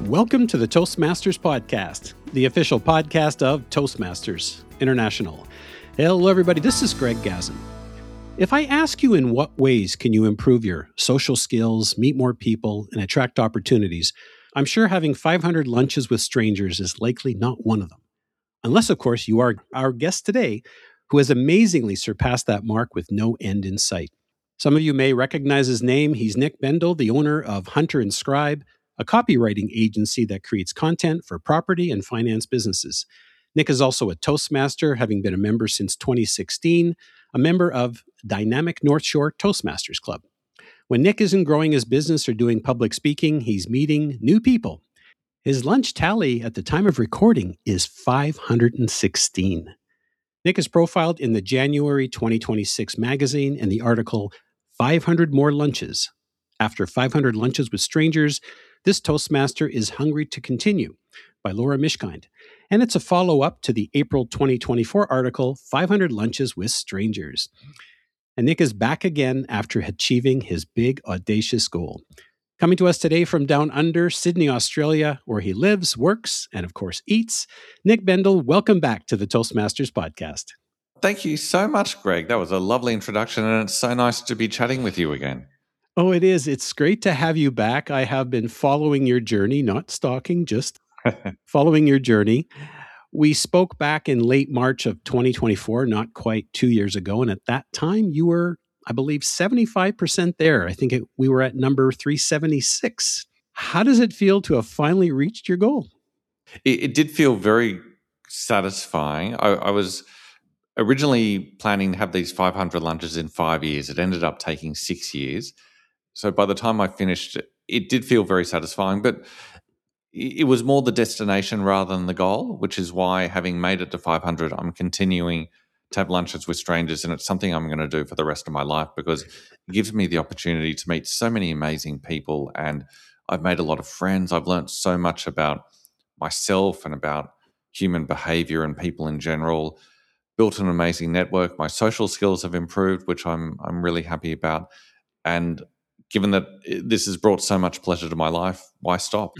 Welcome to the Toastmasters Podcast, the official podcast of Toastmasters International. Hello, everybody. This is Greg Gazin. If I ask you in what ways can you improve your social skills, meet more people, and attract opportunities, I'm sure having 500 lunches with strangers is likely not one of them. Unless, of course, you are our guest today, who has amazingly surpassed that mark with no end in sight. Some of you may recognize his name. He's Nick Bendel, the owner of Hunter and Scribe, a copywriting agency that creates content for property and finance businesses. Nick is also a Toastmaster, having been a member since 2016, a member of Dynamic North Shore Toastmasters Club. When Nick isn't growing his business or doing public speaking, he's meeting new people. His lunch tally at the time of recording is 516. Nick is profiled in the January 2026 magazine in the article 500 More Lunches. After 500 Lunches with Strangers, this Toastmaster is hungry to continue by Laura Mishkind. And it's a follow-up to the April 2024 article, 500 Lunches with Strangers. And Nick is back again after achieving his big, audacious goal. Coming to us today from down under, Sydney, Australia, where he lives, works, and of course eats, Nick Bendel, welcome back to the Toastmasters Podcast. Thank you so much, Greg. That was a lovely introduction, and it's so nice to be chatting with you again. Oh, it is. It's great to have you back. I have been following your journey, not stalking, just following your journey. We spoke back in late March of 2024, not quite 2 years ago. And at that time, you were, I believe, 75% there. I think we were at number 376. How does it feel to have finally reached your goal? It did feel very satisfying. I was originally planning to have these 500 lunches in 5 years. It ended up taking 6 years. So by the time I finished, it did feel very satisfying, but it was more the destination rather than the goal, which is why, having made it to 500, I'm continuing to have lunches with strangers, and it's something I'm going to do for the rest of my life because it gives me the opportunity to meet so many amazing people, and I've made a lot of friends. I've learned so much about myself and about human behavior and people in general, built an amazing network. My social skills have improved, which I'm really happy about. And given that this has brought so much pleasure to my life, why stop?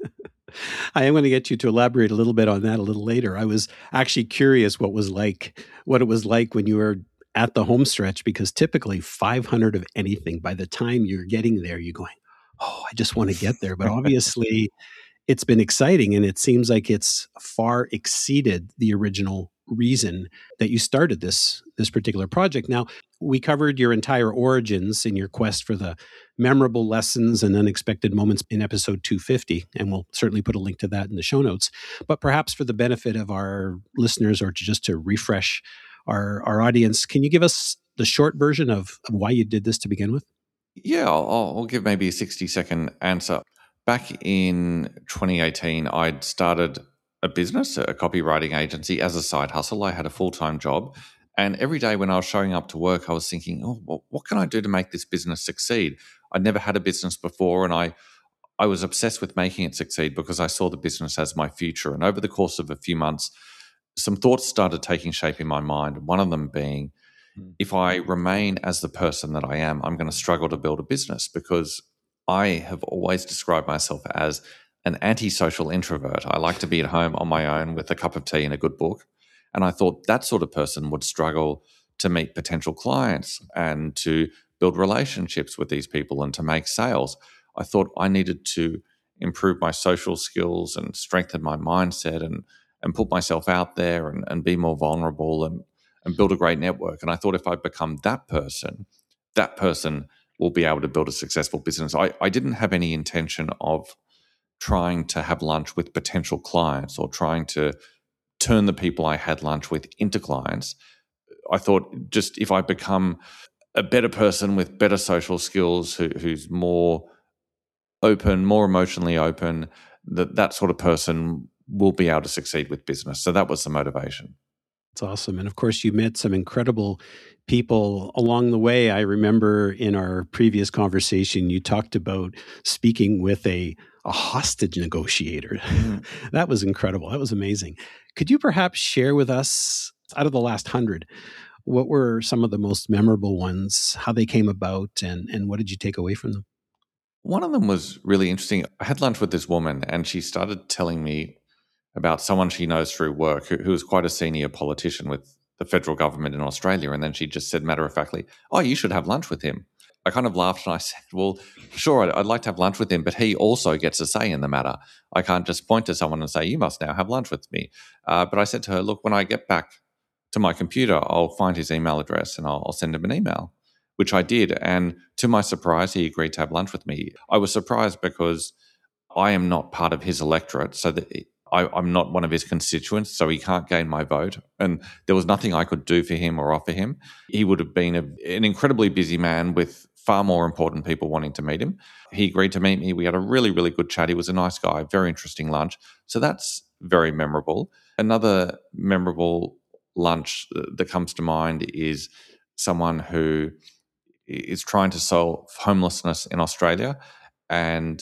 I am going to get you to elaborate a little bit on that a little later. I was actually curious what it was like when you were at the home stretch, because typically 500 of anything, by the time you're getting there, you're going, oh, I just want to get there. But obviously it's been exciting, and it seems like it's far exceeded the original reason that you started this particular project. Now, we covered your entire origins in your quest for the memorable lessons and unexpected moments in episode 250, and we'll certainly put a link to that in the show notes. But perhaps for the benefit of our listeners, or just to refresh our audience, can you give us the short version of why you did this to begin with? Yeah, I'll give maybe a 60-second answer. Back in 2018, I'd started a business, a copywriting agency, as a side hustle. I had a full-time job. And every day when I was showing up to work, I was thinking, oh, well, what can I do to make this business succeed? I'd never had a business before, and I was obsessed with making it succeed because I saw the business as my future. And over the course of a few months, some thoughts started taking shape in my mind, one of them being, if I remain as the person that I am, I'm going to struggle to build a business, because I have always described myself as an antisocial introvert. I like to be at home on my own with a cup of tea and a good book. And I thought that sort of person would struggle to meet potential clients and to build relationships with these people and to make sales. I thought I needed to improve my social skills and strengthen my mindset and put myself out there and be more vulnerable and build a great network. And I thought if I become that person will be able to build a successful business. I didn't have any intention of trying to have lunch with potential clients or trying to turn the people I had lunch with into clients. I thought, just if I become a better person with better social skills, who's more open, more emotionally open, that sort of person will be able to succeed with business. So that was the motivation. That's awesome. And of course, you met some incredible people along the way. I remember in our previous conversation, you talked about speaking with a hostage negotiator. That was incredible. That was amazing. Could you perhaps share with us, out of the last 100, what were some of the most memorable ones, how they came about, and what did you take away from them? One of them was really interesting. I had lunch with this woman and she started telling me about someone she knows through work who was quite a senior politician with the federal government in Australia. And then she just said matter of factly, "Oh, you should have lunch with him." I kind of laughed and I said, "Well, sure, I'd like to have lunch with him, but he also gets a say in the matter. I can't just point to someone and say, you must now have lunch with me." But I said to her, "Look, when I get back to my computer, I'll find his email address and I'll send him an email," which I did. And to my surprise, he agreed to have lunch with me. I was surprised because I am not part of his electorate, so that I'm not one of his constituents, so he can't gain my vote. And there was nothing I could do for him or offer him. He would have been an incredibly busy man with far more important people wanting to meet him. He agreed to meet me. We had a really, really good chat. He was a nice guy, very interesting lunch. So that's very memorable. Another memorable lunch that comes to mind is someone who is trying to solve homelessness in Australia, and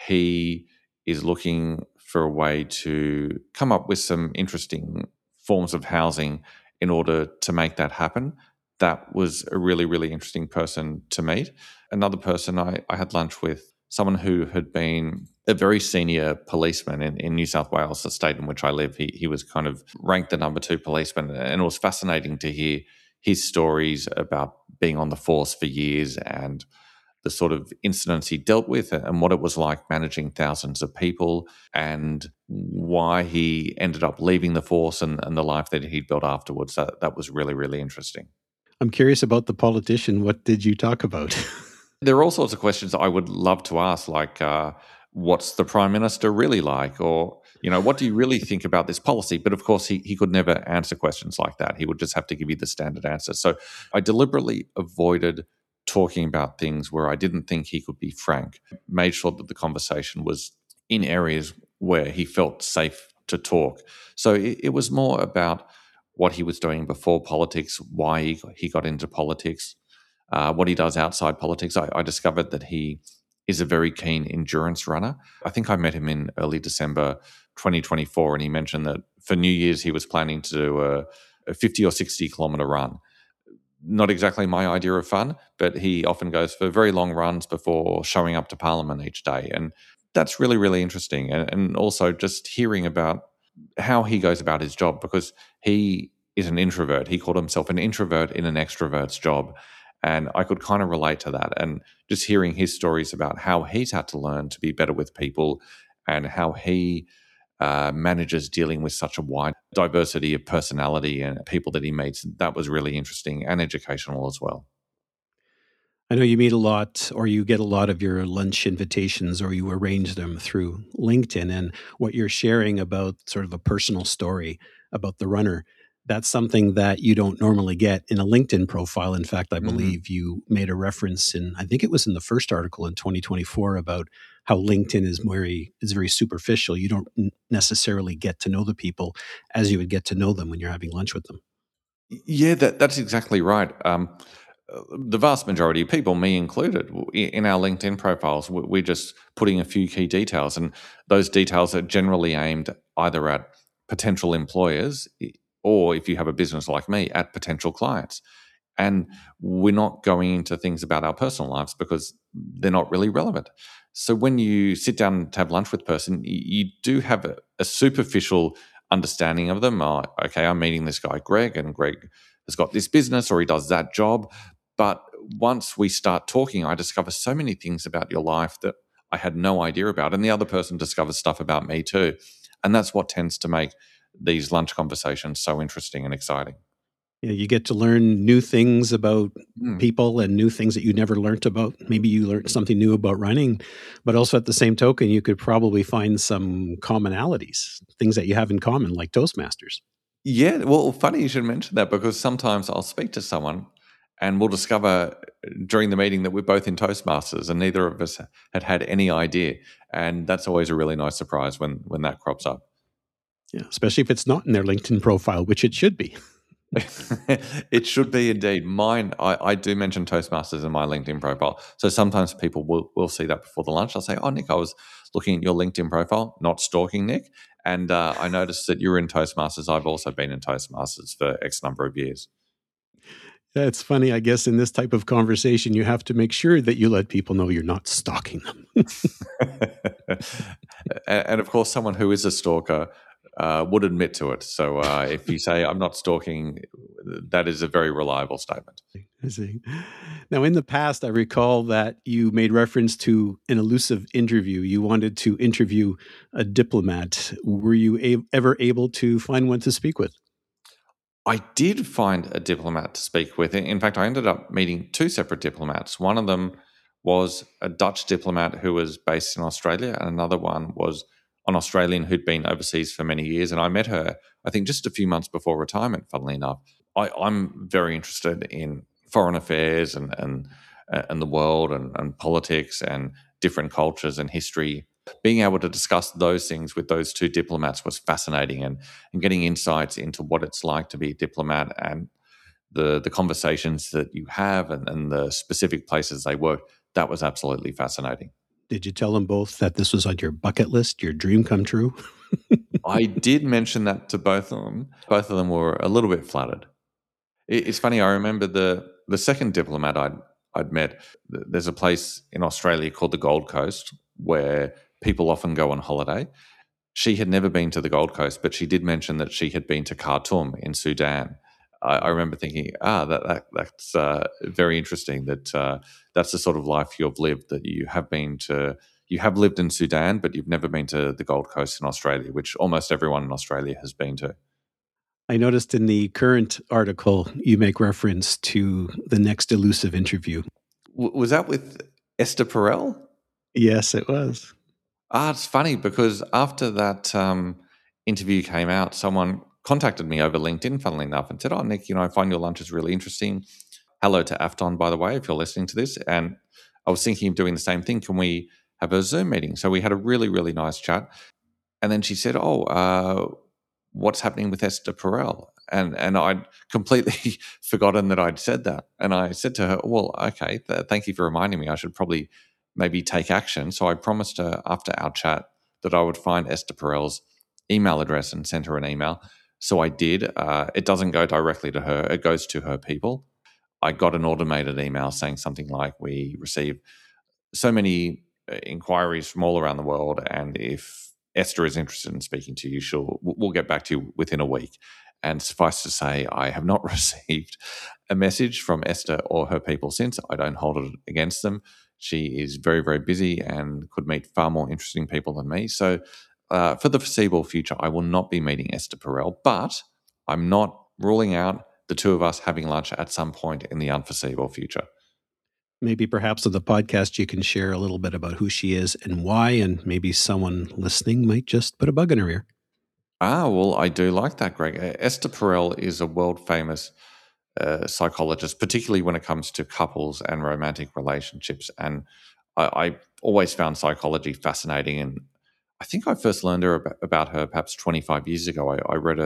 he is looking for a way to come up with some interesting forms of housing in order to make that happen. That was a really, really interesting person to meet. Another person I had lunch with, someone who had been a very senior policeman in New South Wales, the state in which I live. He was kind of ranked the number 2 policeman, and it was fascinating to hear his stories about being on the force for years and the sort of incidents he dealt with and what it was like managing thousands of people and why he ended up leaving the force and the life that he'd built afterwards. That was really, really interesting. I'm curious about the politician. What did you talk about? There are all sorts of questions I would love to ask, like what's the Prime Minister really like? Or, what do you really think about this policy? But of course, he could never answer questions like that. He would just have to give you the standard answer. So I deliberately avoided talking about things where I didn't think he could be frank, made sure that the conversation was in areas where he felt safe to talk. So it was more about what he was doing before politics, why he got into politics, what he does outside politics. I discovered that he is a very keen endurance runner. I think I met him in early December 2024, and he mentioned that for New Year's he was planning to do a 50 or 60 kilometre run. Not exactly my idea of fun, but he often goes for very long runs before showing up to Parliament each day. And that's really, really interesting. And also just hearing about how he goes about his job, because he is an introvert. He called himself an introvert in an extrovert's job. And I could kind of relate to that. And just hearing his stories about how he's had to learn to be better with people and how he manages dealing with such a wide diversity of personality and people that he meets, that was really interesting and educational as well. I know you meet a lot, or you get a lot of your lunch invitations, or you arrange them through LinkedIn. And what you're sharing about sort of a personal story about the runner, that's something that you don't normally get in a LinkedIn profile. In fact, I believe you made a reference I think it was in the first article in 2024 about how LinkedIn is very superficial. You don't necessarily get to know the people as you would get to know them when you're having lunch with them. Yeah, that's exactly right. The vast majority of people, me included, in our LinkedIn profiles, we're just putting a few key details, and those details are generally aimed either at potential employers or, if you have a business like me, at potential clients. And we're not going into things about our personal lives because they're not really relevant. So when you sit down to have lunch with a person, you do have a superficial understanding of them. Okay, I'm meeting this guy, Greg, and Greg has got this business or he does that job. But once we start talking, I discover so many things about your life that I had no idea about. And the other person discovers stuff about me too. And that's what tends to make these lunch conversations so interesting and exciting. You get to learn new things about Mm. people and new things that you never learnt about. Maybe you learned something new about running, but also at the same token, you could probably find some commonalities, things that you have in common, like Toastmasters. Yeah, well, funny you should mention that, because sometimes I'll speak to someone and we'll discover during the meeting that we're both in Toastmasters and neither of us had any idea. And that's always a really nice surprise when that crops up. Yeah, especially if it's not in their LinkedIn profile, which it should be. It should be indeed. Mine, I do mention Toastmasters in my LinkedIn profile. So sometimes people will see that before the lunch. I'll say, "Oh, Nick, I was looking at your LinkedIn profile, not stalking Nick. And I noticed that you're in Toastmasters. I've also been in Toastmasters for X number of years." Yeah, it's funny. I guess in this type of conversation, you have to make sure that you let people know you're not stalking them. And of course, someone who is a stalker would admit to it. So if you say, I'm not stalking, that is a very reliable statement. I see. Now, in the past, I recall that you made reference to an elusive interview. You wanted to interview a diplomat. Were you ever able to find one to speak with? I did find a diplomat to speak with. In fact, I ended up meeting two separate diplomats. One of them was a Dutch diplomat who was based in Australia, and another one was an Australian who'd been overseas for many years. And I met her, I think, just a few months before retirement, funnily enough. I'm very interested in foreign affairs and the world and politics and different cultures and history. Being able to discuss those things with those two diplomats was fascinating, and getting insights into what it's like to be a diplomat and the conversations that you have and the specific places they work, that was absolutely fascinating. Did you tell them both that this was on your bucket list, your dream come true? I did mention that to both of them. Both of them were a little bit flattered. It's funny. I remember the second diplomat I'd met. There's a place in Australia called the Gold Coast where people often go on holiday. She had never been to the Gold Coast, but she did mention that she had been to Khartoum in Sudan. I remember thinking, that's very interesting. That's the sort of life you've lived. That you have lived in Sudan, but you've never been to the Gold Coast in Australia, which almost everyone in Australia has been to. I noticed in the current article, you make reference to the next elusive interview. Was that with Esther Perel? Yes, it was. It's funny because after that interview came out, someone contacted me over LinkedIn, funnily enough, and said, "Oh, Nick, I find your lunch is really interesting. Hello to Afton, by the way, if you're listening to this." And I was thinking of doing the same thing. Can we have a Zoom meeting? So we had a really, really nice chat. And then she said, "Oh, what's happening with Esther Perel?" And I'd completely forgotten that I'd said that. And I said to her, "Well, okay, thank you for reminding me. I should probably maybe take action." So I promised her after our chat that I would find Esther Perel's email address and send her an email. So I did. It doesn't go directly to her, it goes to her people. I got an automated email saying something like, "We receive so many inquiries from all around the world, and if Esther is interested in speaking to you, we'll get back to you within a week." And suffice to say, I have not received a message from Esther or her people since. I don't hold it against them. She is very, very busy and could meet far more interesting people than me. So for the foreseeable future, I will not be meeting Esther Perel, but I'm not ruling out the two of us having lunch at some point in the unforeseeable future. Maybe perhaps on the podcast, you can share a little bit about who she is and why, and maybe someone listening might just put a bug in her ear. Well, I do like that, Greg. Esther Perel is a world famous psychologist, particularly when it comes to couples and romantic relationships. And I always found psychology fascinating. And I think I first learned about her perhaps 25 years ago. I read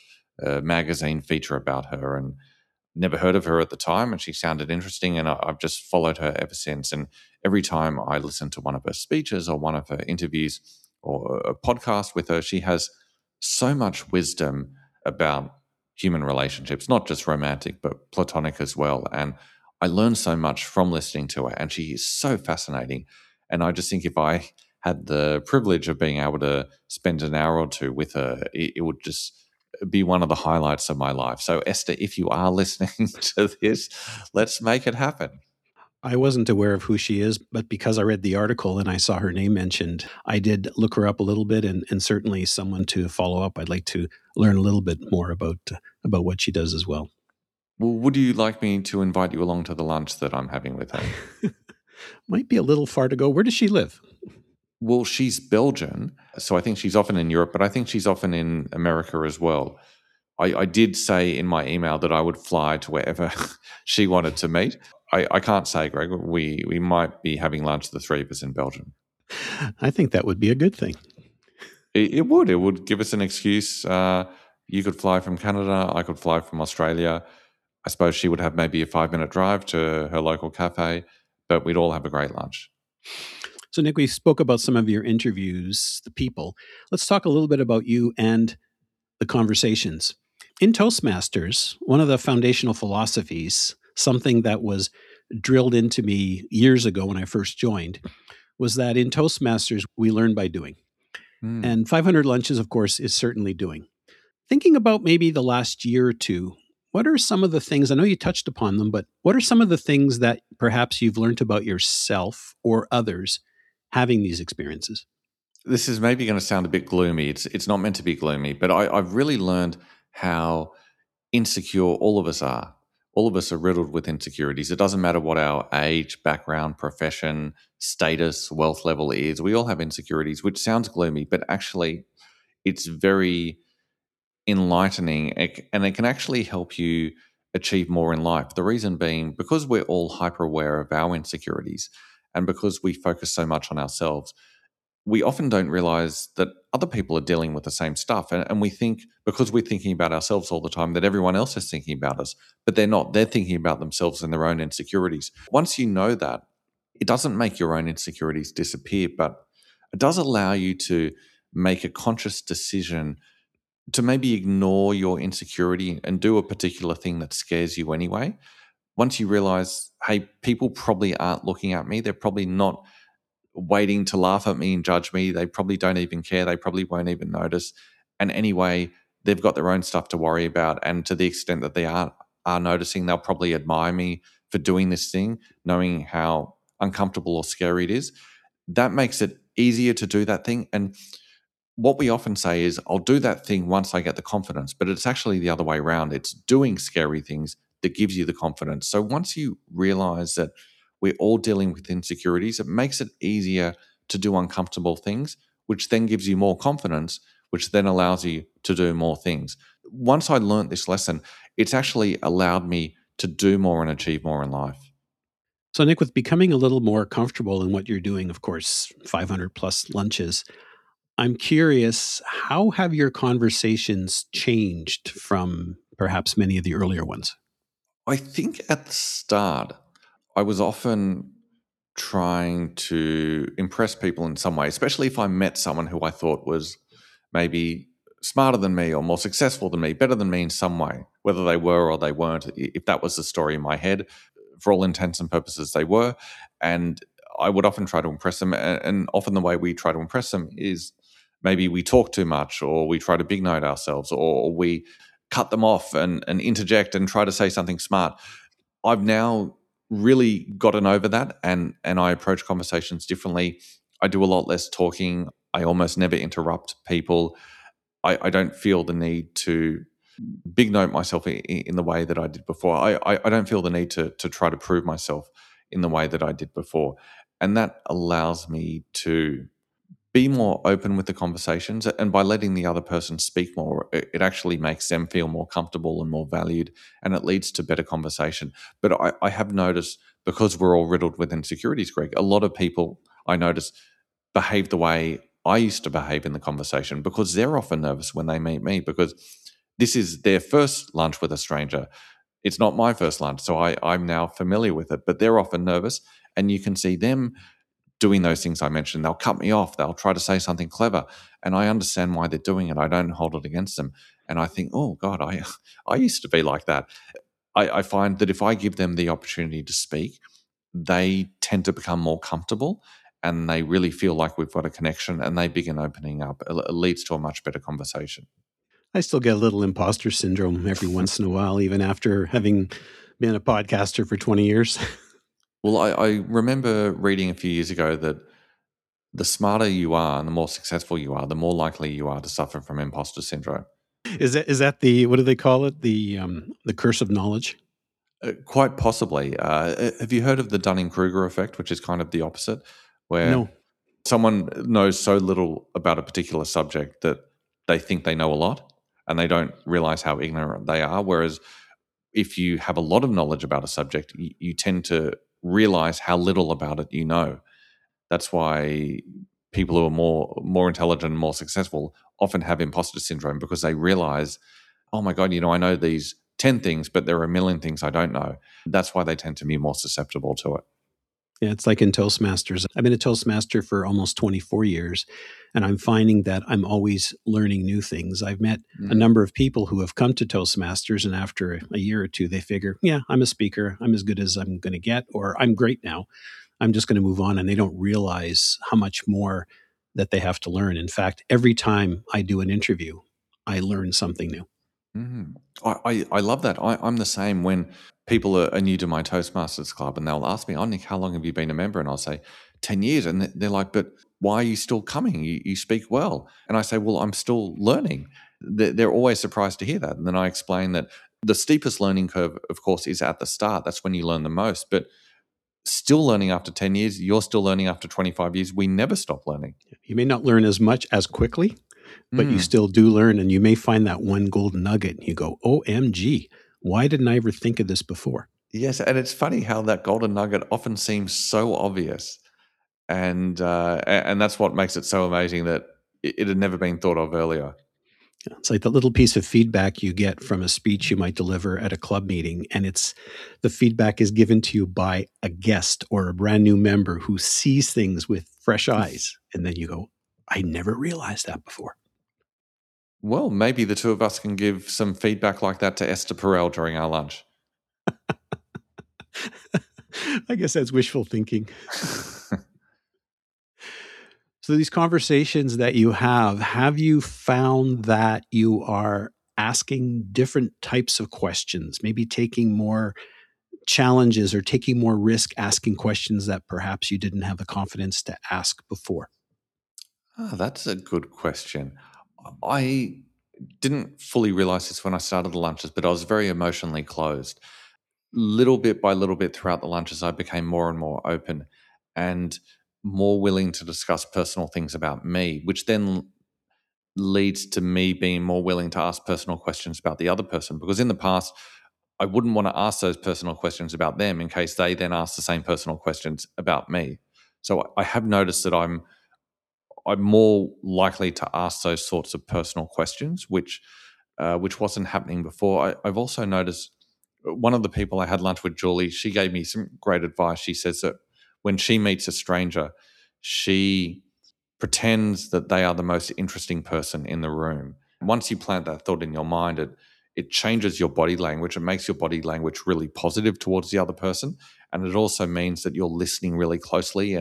a magazine feature about her and never heard of her at the time. And she sounded interesting. And I've just followed her ever since. And every time I listen to one of her speeches or one of her interviews or a podcast with her, she has so much wisdom about human relationships, not just romantic, but platonic as well. And I learned so much from listening to her, and she is so fascinating. And I just think if I had the privilege of being able to spend an hour or two with her, it would just be one of the highlights of my life. So, Esther, if you are listening to this, let's make it happen. I wasn't aware of who she is, but because I read the article and I saw her name mentioned, I did look her up a little bit, and certainly someone to follow up. I'd like to learn a little bit more about what she does as well. Well, would you like me to invite you along to the lunch that I'm having with her? Might be a little far to go. Where does she live? Well, she's Belgian, so I think she's often in Europe, but I think she's often in America as well. I did say in my email that I would fly to wherever she wanted to meet. I can't say, Greg. We might be having lunch, the three of us in Belgium. I think that would be a good thing. It would. It would give us an excuse. You could fly from Canada. I could fly from Australia. I suppose she would have maybe a 5-minute drive to her local cafe, but we'd all have a great lunch. So, Nick, we spoke about some of your interviews, the people. Let's talk a little bit about you and the conversations. In Toastmasters, one of the foundational philosophies, something that was drilled into me years ago when I first joined, was that in Toastmasters, we learn by doing. Mm. And 500 Lunches, of course, is certainly doing. Thinking about maybe the last year or two, what are some of the things, I know you touched upon them, but what are some of the things that perhaps you've learned about yourself or others having these experiences? This is maybe going to sound a bit gloomy. It's not meant to be gloomy, but I've really learned how insecure all of us are. All of us are riddled with insecurities. It doesn't matter what our age, background, profession, status, wealth level is. We all have insecurities, which sounds gloomy, but actually it's very enlightening, and it can actually help you achieve more in life. The reason being because we're all hyper aware of our insecurities and because we focus so much on ourselves, we often don't realize that other people are dealing with the same stuff. And we think because we're thinking about ourselves all the time that everyone else is thinking about us, but they're not. They're thinking about themselves and their own insecurities. Once you know that, it doesn't make your own insecurities disappear, but it does allow you to make a conscious decision to maybe ignore your insecurity and do a particular thing that scares you anyway. Once you realize, hey, people probably aren't looking at me, they're probably not waiting to laugh at me and judge me. They probably don't even care. They probably won't even notice. And anyway, they've got their own stuff to worry about. And to the extent that they are noticing, they'll probably admire me for doing this thing, knowing how uncomfortable or scary it is. That makes it easier to do that thing. And what we often say is, I'll do that thing once I get the confidence, but it's actually the other way around. It's doing scary things that gives you the confidence. So once you realize that we're all dealing with insecurities, it makes it easier to do uncomfortable things, which then gives you more confidence, which then allows you to do more things. Once I learned this lesson, it's actually allowed me to do more and achieve more in life. So, Nick, with becoming a little more comfortable in what you're doing, of course, 500 plus lunches, I'm curious, how have your conversations changed from perhaps many of the earlier ones? I think at the start, I was often trying to impress people in some way, especially if I met someone who I thought was maybe smarter than me or more successful than me, better than me in some way, whether they were or they weren't. If that was the story in my head, for all intents and purposes, they were. And I would often try to impress them. And often the way we try to impress them is maybe we talk too much, or we try to big note ourselves, or we cut them off and interject and try to say something smart. I've now really gotten over that, and I approach conversations differently. I do a lot less talking. I almost never interrupt people. I don't feel the need to big note myself in the way that I did before. I don't feel the need to try to prove myself in the way that I did before. And that allows me to be more open with the conversations. And by letting the other person speak more, it actually makes them feel more comfortable and more valued, and it leads to better conversation. But I have noticed, because we're all riddled with insecurities, Greg, a lot of people I notice behave the way I used to behave in the conversation, because they're often nervous when they meet me, because this is their first lunch with a stranger. It's not my first lunch, so I'm now familiar with it, but they're often nervous, and you can see them doing those things I mentioned. They'll cut me off. They'll try to say something clever, and I understand why they're doing it. I don't hold it against them. And I think, oh God, I used to be like that. I find that if I give them the opportunity to speak, they tend to become more comfortable, and they really feel like we've got a connection, and they begin opening up. It leads to a much better conversation. I still get a little imposter syndrome every once in a while, even after having been a podcaster for 20 years. Well, I remember reading a few years ago that the smarter you are and the more successful you are, the more likely you are to suffer from imposter syndrome. Is that the, what do they call it? The curse of knowledge? Quite possibly. Have you heard of the Dunning-Kruger effect, which is kind of the opposite, where No. someone knows so little about a particular subject that they think they know a lot, and they don't realize how ignorant they are? Whereas if you have a lot of knowledge about a subject, you tend to realize how little about it you know. That's why people who are more intelligent and more successful often have imposter syndrome, because they realize, oh my God, I know these 10 things, but there are a million things I don't know. That's why they tend to be more susceptible to it. Yeah, it's like in Toastmasters. I've been a Toastmaster for almost 24 years, and I'm finding that I'm always learning new things. I've met a Mm. number of people who have come to Toastmasters, and after a year or two, they figure, yeah, I'm a speaker. I'm as good as I'm going to get, or I'm great now. I'm just going to move on. And they don't realize how much more that they have to learn. In fact, every time I do an interview, I learn something new. Mm. I love that. I'm the same when people are new to my Toastmasters club and they'll ask me, oh, Nick, how long have you been a member? And I'll say, 10 years. And they're like, but why are you still coming? You speak well. And I say, well, I'm still learning. They're always surprised to hear that. And then I explain that the steepest learning curve, of course, is at the start. That's when you learn the most. But still learning after 10 years, you're still learning after 25 years. We never stop learning. You may not learn as much as quickly, but you Mm. still do learn, and you may find that one golden nugget and you go, OMG, why didn't I ever think of this before? Yes, and it's funny how that golden nugget often seems so obvious, and that's what makes it so amazing that it had never been thought of earlier. It's like the little piece of feedback you get from a speech you might deliver at a club meeting, and it's the feedback is given to you by a guest or a brand new member who sees things with fresh eyes, and then you go, I never realized that before. Well, maybe the two of us can give some feedback like that to Esther Perel during our lunch. I guess that's wishful thinking. So these conversations that you have you found that you are asking different types of questions, maybe taking more challenges or taking more risk asking questions that perhaps you didn't have the confidence to ask before? That's a good question. I didn't fully realize this when I started the lunches, but I was very emotionally closed. Little bit by little bit throughout the lunches, I became more and more open and more willing to discuss personal things about me, which then leads to me being more willing to ask personal questions about the other person. Because in the past, I wouldn't want to ask those personal questions about them in case they then ask the same personal questions about me. So I have noticed that I'm more likely to ask those sorts of personal questions, which wasn't happening before. I've also noticed one of the people I had lunch with, Julie, she gave me some great advice. She says that when she meets a stranger, she pretends that they are the most interesting person in the room. Once you plant that thought in your mind, it changes your body language. It makes your body language really positive towards the other person, and it also means that you're listening really closely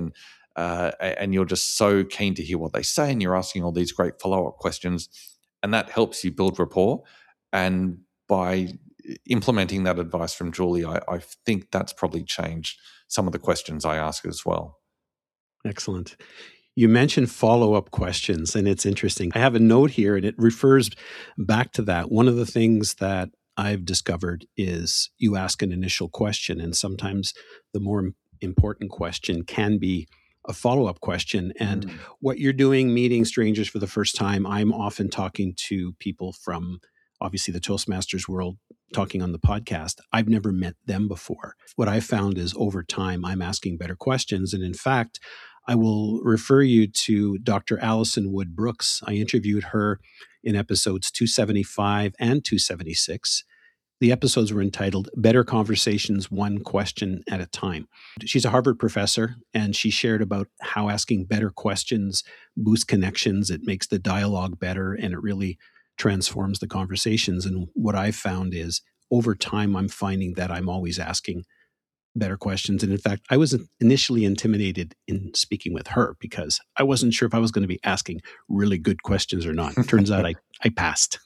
and you're just so keen to hear what they say, and you're asking all these great follow-up questions, and that helps you build rapport. And by implementing that advice from Julie, I think that's probably changed some of the questions I ask as well. Excellent. You mentioned follow-up questions, and it's interesting. I have a note here, and it refers back to that. One of the things that I've discovered is you ask an initial question, and sometimes the more important question can be a follow-up question. And Mm. what you're doing, meeting strangers for the first time, I'm often talking to people from obviously the Toastmasters world, talking on the podcast. I've never met them before. What I found is over time, I'm asking better questions. And in fact, I will refer you to Dr. Allison Wood Brooks. I interviewed her in episodes 275 and 276. The episodes were entitled Better Conversations, One Question at a Time. She's a Harvard professor, and she shared about how asking better questions boosts connections. It makes the dialogue better, and it really transforms the conversations. And what I've found is over time, I'm finding that I'm always asking better questions. And in fact, I was initially intimidated in speaking with her because I wasn't sure if I was going to be asking really good questions or not. Turns out I passed.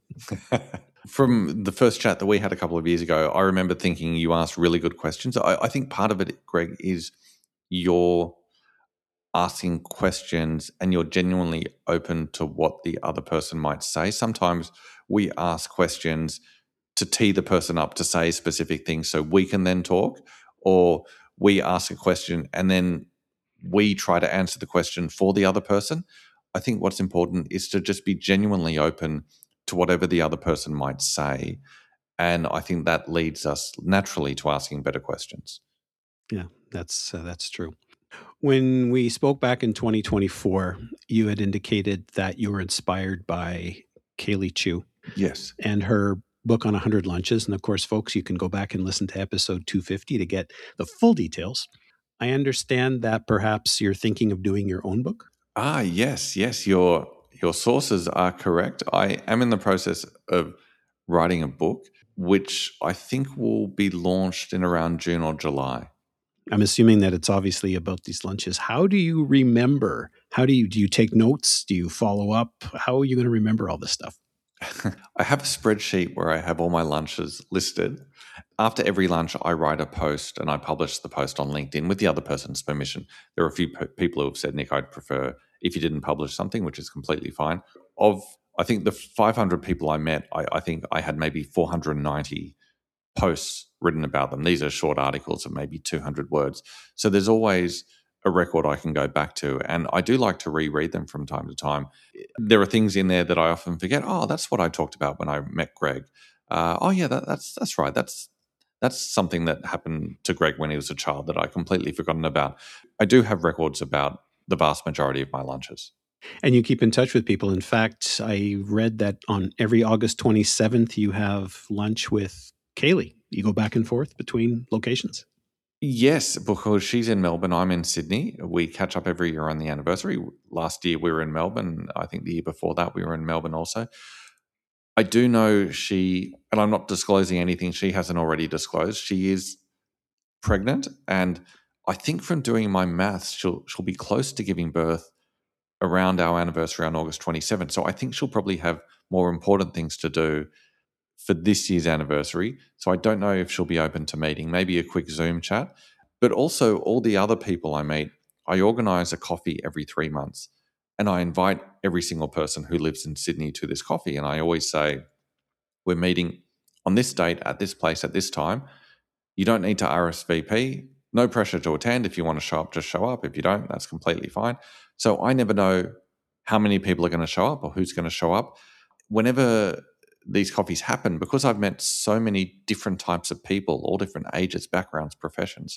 From the first chat that we had a couple of years ago, I remember thinking you asked really good questions. I think part of it, Greg, is you're asking questions and you're genuinely open to what the other person might say. Sometimes we ask questions to tee the person up to say specific things so we can then talk, or we ask a question and then we try to answer the question for the other person. I think what's important is to just be genuinely open to whatever the other person might say. And I think that leads us naturally to asking better questions. Yeah, that's true. When we spoke back in 2024, you had indicated that you were inspired by Kaylee Chu Yes. and her book on 100 lunches. And of course, folks, you can go back and listen to episode 250 to get the full details. I understand that perhaps you're thinking of doing your own book. Yes. Your sources are correct. I am in the process of writing a book, which I think will be launched in around June or July. I'm assuming that it's obviously about these lunches. How do you remember? Do you take notes? Do you follow up? How are you going to remember all this stuff? I have a spreadsheet where I have all my lunches listed. After every lunch, I write a post and I publish the post on LinkedIn with the other person's permission. There are a few people who have said, Nick, I'd prefer if you didn't publish something, which is completely fine. Of, I think, the 500 people I met, I think I had maybe 490 posts written about them. These are short articles of maybe 200 words. So there's always a record I can go back to. And I do like to reread them from time to time. There are things in there that I often forget. Oh, that's what I talked about when I met Greg. That's right. That's something that happened to Greg when he was a child that I completely forgotten about. I do have records about the vast majority of my lunches. And you keep in touch with people. In fact, I read that on every August 27th, you have lunch with Kaylee. You go back and forth between locations. Yes, because she's in Melbourne, I'm in Sydney. We catch up every year on the anniversary. Last year we were in Melbourne. I think the year before that we were in Melbourne also. I do know she, and I'm not disclosing anything she hasn't already disclosed, she is pregnant. And I think from doing my maths, she'll be close to giving birth around our anniversary on August 27th. So I think she'll probably have more important things to do for this year's anniversary. So I don't know if she'll be open to meeting, maybe a quick Zoom chat. But also, all the other people I meet, I organise a coffee every 3 months and I invite every single person who lives in Sydney to this coffee. And I always say, we're meeting on this date at this place at this time. You don't need to RSVP. No pressure to attend. If you want to show up, just show up. If you don't, that's completely fine. So I never know how many people are going to show up or who's going to show up. Whenever these coffees happen, because I've met so many different types of people, all different ages, backgrounds, professions,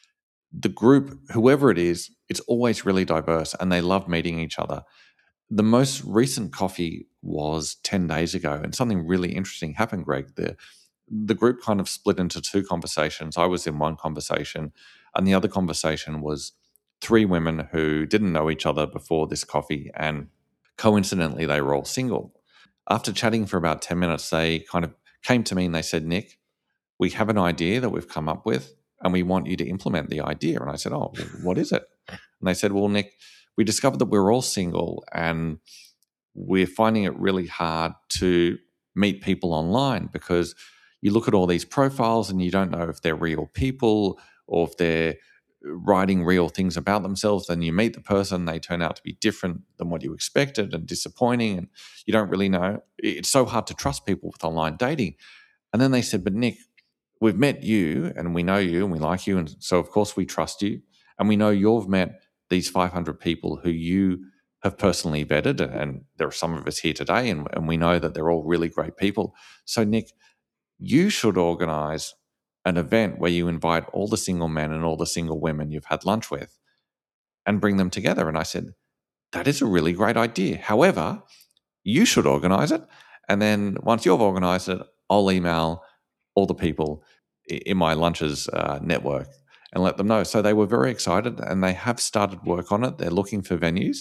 the group, whoever it is, it's always really diverse and they love meeting each other. The most recent coffee was 10 days ago, and something really interesting happened, Greg. The group kind of split into two conversations. I was in one conversation, and the other conversation was three women who didn't know each other before this coffee, and coincidentally, they were all single. After chatting for about 10 minutes, they kind of came to me and they said, Nick, we have an idea that we've come up with, and we want you to implement the idea. And I said, oh, what is it? And they said, well, Nick, we discovered that we're all single and we're finding it really hard to meet people online because you look at all these profiles and you don't know if they're real people or if they're writing real things about themselves. Then you meet the person, they turn out to be different than what you expected and disappointing, and you don't really know. It's so hard to trust people with online dating. And then they said, but Nick, we've met you and we know you and we like you. And so, of course, we trust you. And we know you've met these 500 people who you have personally vetted. And there are some of us here today, and we know that they're all really great people. So, Nick, you should organize an event where you invite all the single men and all the single women you've had lunch with and bring them together. And I said, that is a really great idea. However, you should organize it. And then once you've organized it, I'll email all the people in my lunches network and let them know. So they were very excited and they have started work on it. They're looking for venues.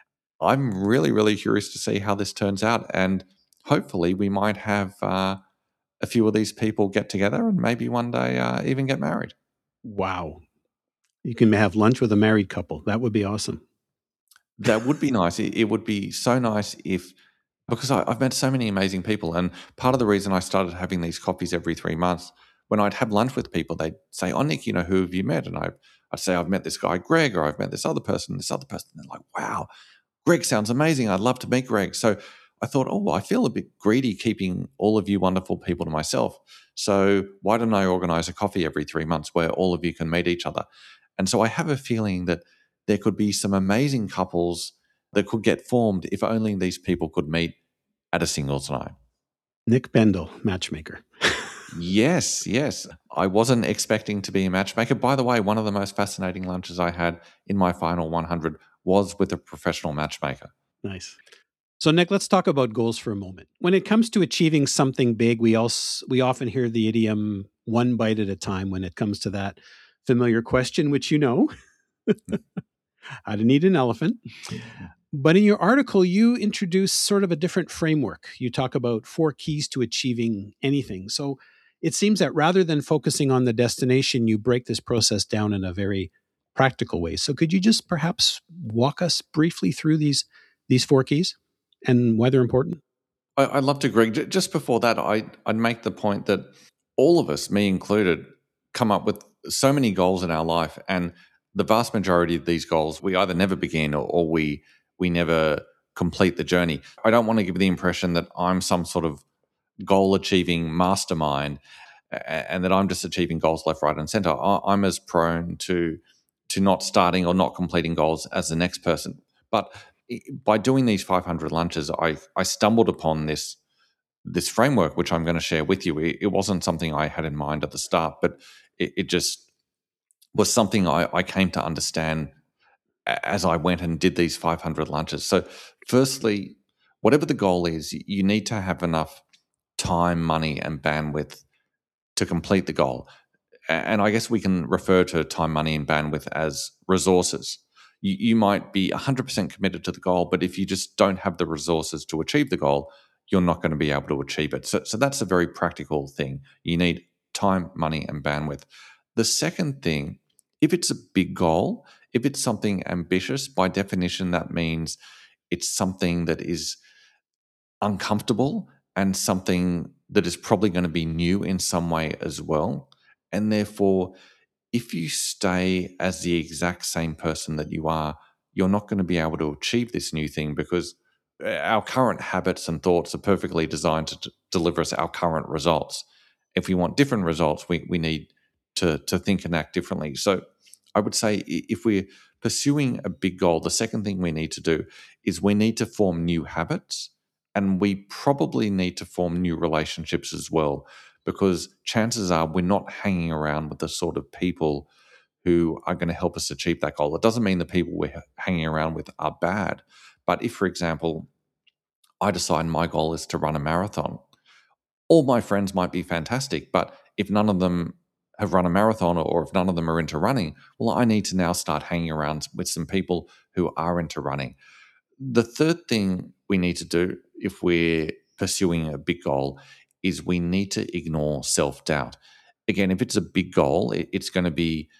I'm really, really curious to see how this turns out. And hopefully we might have a few of these people get together and maybe one day even get married. Wow. You can have lunch with a married couple. That would be awesome. That would be nice. It would be so nice if, because I've met so many amazing people. And part of the reason I started having these coffees every 3 months, when I'd have lunch with people, they'd say, oh, Nick, who have you met? And I'd say, I've met this guy, Greg, or I've met this other person. And they're like, wow, Greg sounds amazing. I'd love to meet Greg. So I thought, oh, I feel a bit greedy keeping all of you wonderful people to myself. So why don't I organize a coffee every 3 months where all of you can meet each other? And so I have a feeling that there could be some amazing couples that could get formed if only these people could meet at a singles night. Nick Bendel, matchmaker. Yes. I wasn't expecting to be a matchmaker. By the way, one of the most fascinating lunches I had in my final 100 was with a professional matchmaker. Nice. So, Nick, let's talk about goals for a moment. When it comes to achieving something big, we often hear the idiom "one bite at a time" when it comes to that. familiar question, which you know, how to eat an elephant. But in your article, you introduce sort of a different framework. You talk about 4 keys to achieving anything. So it seems that rather than focusing on the destination, you break this process down in a very practical way. So could you just perhaps walk us briefly through these 4 keys and why they're important? I'd love to, Greg. Just before that, I'd make the point that all of us, me included, come up with so many goals in our life, and the vast majority of these goals we either never begin or we never complete the journey. I don't want to give the impression that I'm some sort of goal achieving mastermind and that I'm just achieving goals left, right, and center. I'm as prone to not starting or not completing goals as the next person. But by doing these 500 lunches, I stumbled upon this framework, which I'm going to share with you. It wasn't something I had in mind at the start, but it just was something I came to understand as I went and did these 500 lunches. So firstly, whatever the goal is, you need to have enough time, money, and bandwidth to complete the goal. And I guess we can refer to time, money, and bandwidth as resources. You might be 100% committed to the goal, but if you just don't have the resources to achieve the goal, you're not going to be able to achieve it. So that's a very practical thing. You need time, money, and bandwidth. The second thing, if it's a big goal, if it's something ambitious, by definition, that means it's something that is uncomfortable and something that is probably going to be new in some way as well. And therefore, if you stay as the exact same person that you are, you're not going to be able to achieve this new thing because our current habits and thoughts are perfectly designed to deliver us our current results. If we want different results, we need to think and act differently. So I would say if we're pursuing a big goal, the second thing we need to do is we need to form new habits, and we probably need to form new relationships as well, because chances are we're not hanging around with the sort of people who are going to help us achieve that goal. It doesn't mean the people we're hanging around with are bad. But if, for example, I decide my goal is to run a marathon, all my friends might be fantastic, but if none of them have run a marathon or if none of them are into running, well, I need to now start hanging around with some people who are into running. The third thing we need to do if we're pursuing a big goal is we need to ignore self-doubt. Again, if it's a big goal, it's going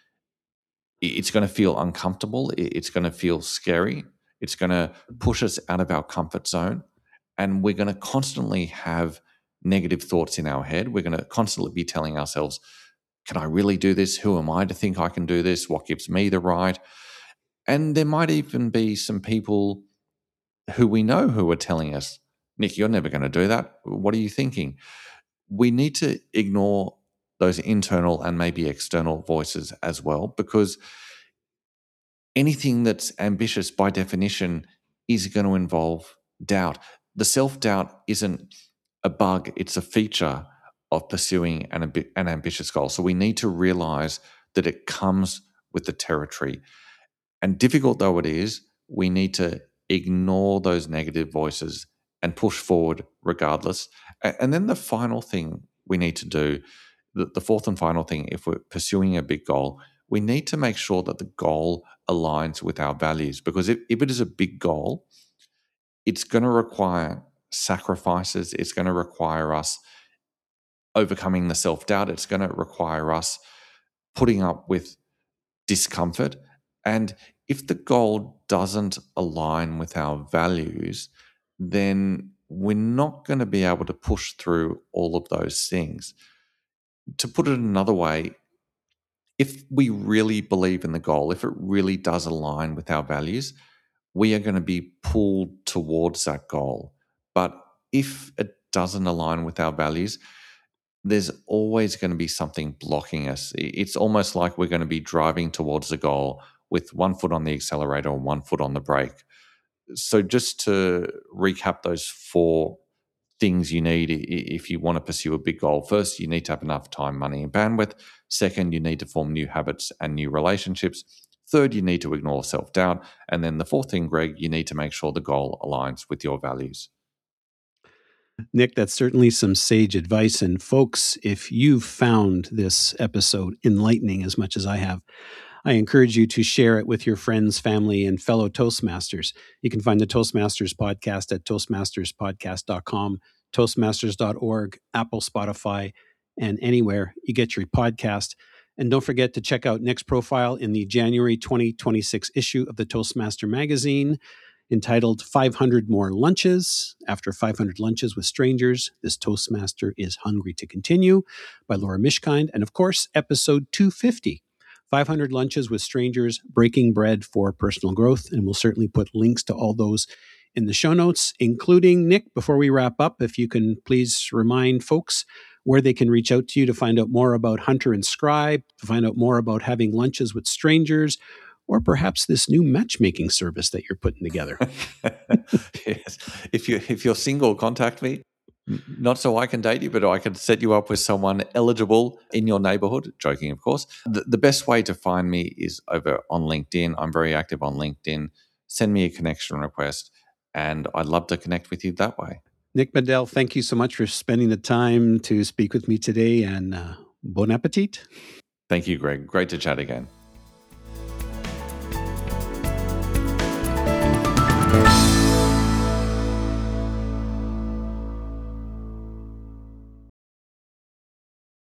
to feel uncomfortable. It's going to feel scary. It's going to push us out of our comfort zone. And we're going to constantly have negative thoughts in our head. We're going to constantly be telling ourselves, can I really do this? Who am I to think I can do this? What gives me the right? And there might even be some people who we know who are telling us, Nick, you're never going to do that. What are you thinking? We need to ignore those internal and maybe external voices as well, because anything that's ambitious by definition is going to involve doubt. The self-doubt isn't a bug, it's a feature of pursuing an ambitious goal. So we need to realize that it comes with the territory. And difficult though it is, we need to ignore those negative voices and push forward regardless. And then the final thing we need to do, the fourth and final thing, if we're pursuing a big goal, we need to make sure that the goal aligns with our values. Because if it is a big goal, it's going to require sacrifices. It's going to require us overcoming the self-doubt. It's going to require us putting up with discomfort. And if the goal doesn't align with our values, then we're not going to be able to push through all of those things. To put it another way, if we really believe in the goal, if it really does align with our values, we are going to be pulled towards that goal. But if it doesn't align with our values, there's always going to be something blocking us. It's almost like we're going to be driving towards the goal with one foot on the accelerator and one foot on the brake. So just to recap those 4 things you need if you want to pursue a big goal. First, you need to have enough time, money, and bandwidth. Second, you need to form new habits and new relationships. Third, you need to ignore self-doubt. And then the fourth thing, Greg, you need to make sure the goal aligns with your values. Nick, that's certainly some sage advice. And folks, if you've found this episode enlightening as much as I have, I encourage you to share it with your friends, family, and fellow Toastmasters. You can find the Toastmasters podcast at toastmasterspodcast.com, toastmasters.org, Apple, Spotify, and anywhere you get your podcast. And don't forget to check out Nick's profile in the January 2026 issue of the Toastmaster magazine, entitled 500 More Lunches. After 500 Lunches with Strangers, this Toastmaster is hungry to continue, by Laura Mishkind. And of course, episode 250, 500 Lunches with Strangers, Breaking Bread for Personal Growth. And we'll certainly put links to all those in the show notes, including, Nick, before we wrap up, if you can please remind folks where they can reach out to you to find out more about Hunter and Scribe, to find out more about having lunches with strangers, or perhaps this new matchmaking service that you're putting together. Yes. If you're single, contact me. Not so I can date you, but I can set you up with someone eligible in your neighborhood. Joking, of course. The best way to find me is over on LinkedIn. I'm very active on LinkedIn. Send me a connection request, and I'd love to connect with you that way. Nick Medell, thank you so much for spending the time to speak with me today, and bon appetit. Thank you, Greg. Great to chat again.